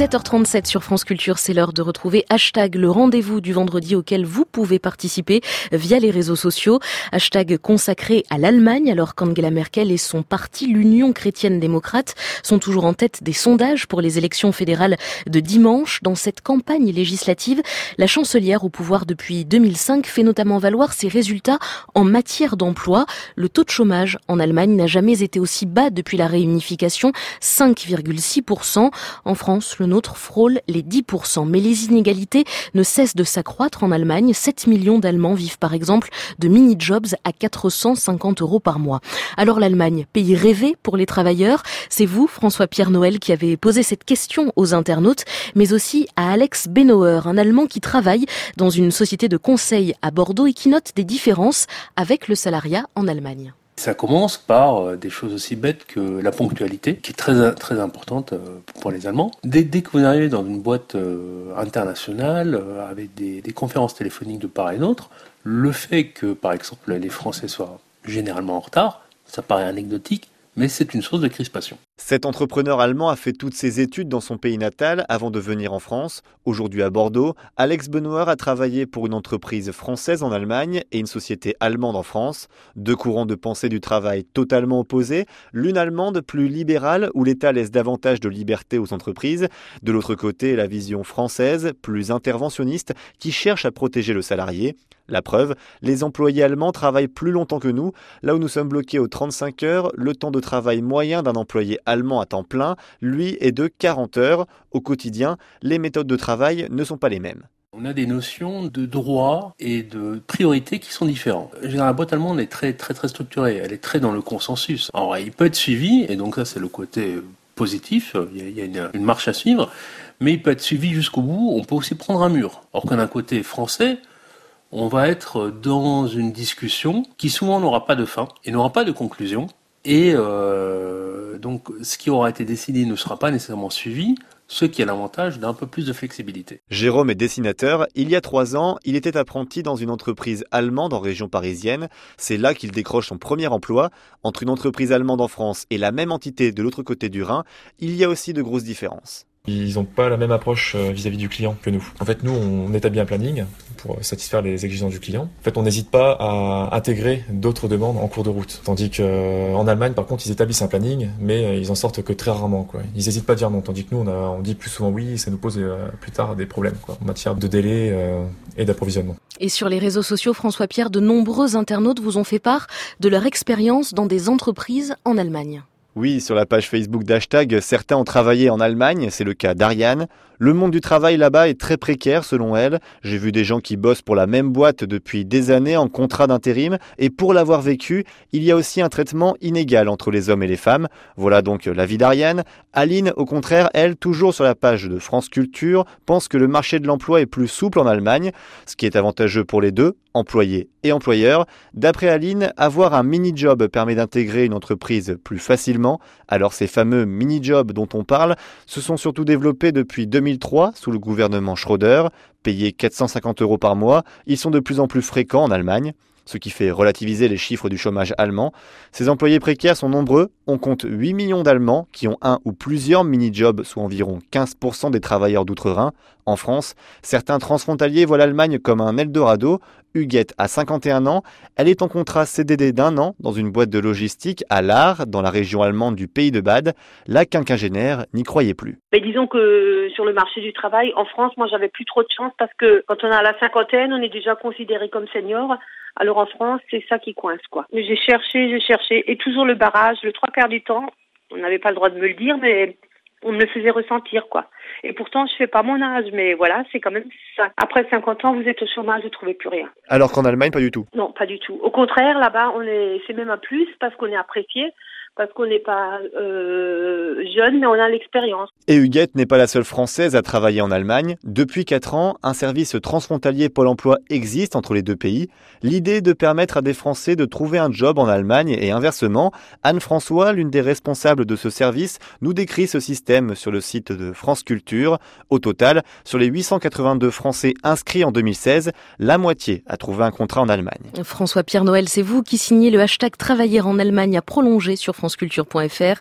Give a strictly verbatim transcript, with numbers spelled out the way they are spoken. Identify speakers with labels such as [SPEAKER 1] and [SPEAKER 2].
[SPEAKER 1] sept heures trente-sept sur France Culture, c'est l'heure de retrouver Hashtag, le rendez-vous du vendredi auquel vous pouvez participer via les réseaux sociaux. Hashtag consacré à l'Allemagne, alors qu'Angela Merkel et son parti, l'Union chrétienne démocrate, sont toujours en tête des sondages pour les élections fédérales de dimanche. Dans cette campagne législative, la chancelière au pouvoir depuis deux mille cinq fait notamment valoir ses résultats en matière d'emploi. Le taux de chômage en Allemagne n'a jamais été aussi bas depuis la réunification, cinq virgule six pour cent. En France, le nôtre frôle les dix pour cent. Mais les inégalités ne cessent de s'accroître en Allemagne. sept millions d'Allemands vivent par exemple de mini-jobs à quatre cent cinquante euros par mois. Alors l'Allemagne, pays rêvé pour les travailleurs, c'est vous, François-Pierre Noël, qui avez posé cette question aux internautes, mais aussi à Alex Benauer, un Allemand qui travaille dans une société de conseil à Bordeaux et qui note des différences avec le salariat en Allemagne.
[SPEAKER 2] Ça commence par des choses aussi bêtes que la ponctualité, qui est très très importante pour les Allemands. Dès, dès que vous arrivez dans une boîte internationale, avec des, des conférences téléphoniques de part et d'autre, le fait que, par exemple, les Français soient généralement en retard, ça paraît anecdotique, mais c'est une source de crispation.
[SPEAKER 3] Cet entrepreneur allemand a fait toutes ses études dans son pays natal avant de venir en France. Aujourd'hui à Bordeaux, Alex Benauer a travaillé pour une entreprise française en Allemagne et une société allemande en France. Deux courants de pensée du travail totalement opposés. L'une allemande plus libérale où l'État laisse davantage de liberté aux entreprises. De l'autre côté, la vision française, plus interventionniste, qui cherche à protéger le salarié. La preuve, les employés allemands travaillent plus longtemps que nous. Là où nous sommes bloqués aux trente-cinq heures, le temps de travail moyen d'un employé allemand à temps plein, lui, est de quarante heures. Au quotidien, les méthodes de travail ne sont pas les mêmes.
[SPEAKER 2] On a des notions de droit et de priorité qui sont différentes. La boîte allemande est très très très structurée, elle est très dans le consensus. Alors il peut être suivi, et donc ça c'est le côté positif, il y a une, une marche à suivre, mais il peut être suivi jusqu'au bout, on peut aussi prendre un mur. Or qu'un côté français, on va être dans une discussion qui souvent n'aura pas de fin et n'aura pas de conclusion. Et euh, donc, ce qui aura été décidé ne sera pas nécessairement suivi, ce qui a l'avantage d'un peu plus de flexibilité.
[SPEAKER 3] Jérôme est dessinateur. Il y a trois ans, il était apprenti dans une entreprise allemande en région parisienne. C'est là qu'il décroche son premier emploi. Entre une entreprise allemande en France et la même entité de l'autre côté du Rhin, il y a aussi de grosses différences.
[SPEAKER 4] Ils n'ont pas la même approche vis-à-vis du client que nous. En fait, nous, on établit un planning pour satisfaire les exigences du client. En fait, on n'hésite pas à intégrer d'autres demandes en cours de route. Tandis qu'en Allemagne, par contre, ils établissent un planning, mais ils en sortent que très rarement, quoi. Ils n'hésitent pas à dire non. Tandis que nous, on, a, on dit plus souvent oui, et ça nous pose euh, plus tard des problèmes, quoi, en matière de délai euh, et d'approvisionnement.
[SPEAKER 1] Et sur les réseaux sociaux, François-Pierre, de nombreux internautes vous ont fait part de leur expérience dans des entreprises en Allemagne.
[SPEAKER 3] Oui, sur la page Facebook d'Hashtag, certains ont travaillé en Allemagne, c'est le cas d'Ariane. Le monde du travail là-bas est très précaire selon elle. J'ai vu des gens qui bossent pour la même boîte depuis des années en contrat d'intérim et pour l'avoir vécu, il y a aussi un traitement inégal entre les hommes et les femmes. Voilà donc la vie d'Ariane. Aline, au contraire, elle, toujours sur la page de France Culture, pense que le marché de l'emploi est plus souple en Allemagne, ce qui est avantageux pour les deux, employés et employeurs. D'après Aline, avoir un mini-job permet d'intégrer une entreprise plus facilement. Alors ces fameux mini-jobs dont on parle se sont surtout développés depuis deux mille trois sous le gouvernement Schröder. Payés quatre cent cinquante euros par mois, ils sont de plus en plus fréquents en Allemagne. Ce qui fait relativiser les chiffres du chômage allemand. Ces employés précaires sont nombreux. On compte huit millions d'Allemands qui ont un ou plusieurs mini-jobs, soit environ quinze pour cent des travailleurs d'outre-Rhin. En France, certains transfrontaliers voient l'Allemagne comme un Eldorado. Huguette a cinquante et un ans. Elle est en contrat C D D d'un an dans une boîte de logistique à Lahr, dans la région allemande du Pays de Bade. La quinquagénaire n'y croyait plus.
[SPEAKER 5] Mais disons que sur le marché du travail, en France, moi j'avais plus trop de chance parce que quand on a la cinquantaine, on est déjà considéré comme senior. Alors en France, c'est ça qui coince, quoi. J'ai cherché, j'ai cherché, et toujours le barrage, le trois quarts du temps, on n'avait pas le droit de me le dire, mais on me le faisait ressentir, quoi. Et pourtant, je fais pas mon âge, mais voilà, c'est quand même ça. Après cinquante ans, vous êtes au chômage, vous ne trouvez plus rien.
[SPEAKER 3] Alors qu'en Allemagne, pas du tout.
[SPEAKER 5] Non, pas du tout. Au contraire, là-bas, on est, c'est même un plus parce qu'on est apprécié. Parce qu'on n'est pas euh, jeune, mais on a l'expérience.
[SPEAKER 3] Et Huguette n'est pas la seule Française à travailler en Allemagne. Depuis quatre ans, un service transfrontalier Pôle emploi existe entre les deux pays. L'idée est de permettre à des Français de trouver un job en Allemagne et inversement. Anne-François, l'une des responsables de ce service, nous décrit ce système sur le site de France Culture. Au total, sur les huit cent quatre-vingt-deux Français inscrits en deux mille seize, la moitié a trouvé un contrat en Allemagne.
[SPEAKER 1] François-Pierre Noël, c'est vous qui signez le hashtag Travailler en Allemagne à prolonger sur franceculture point f r.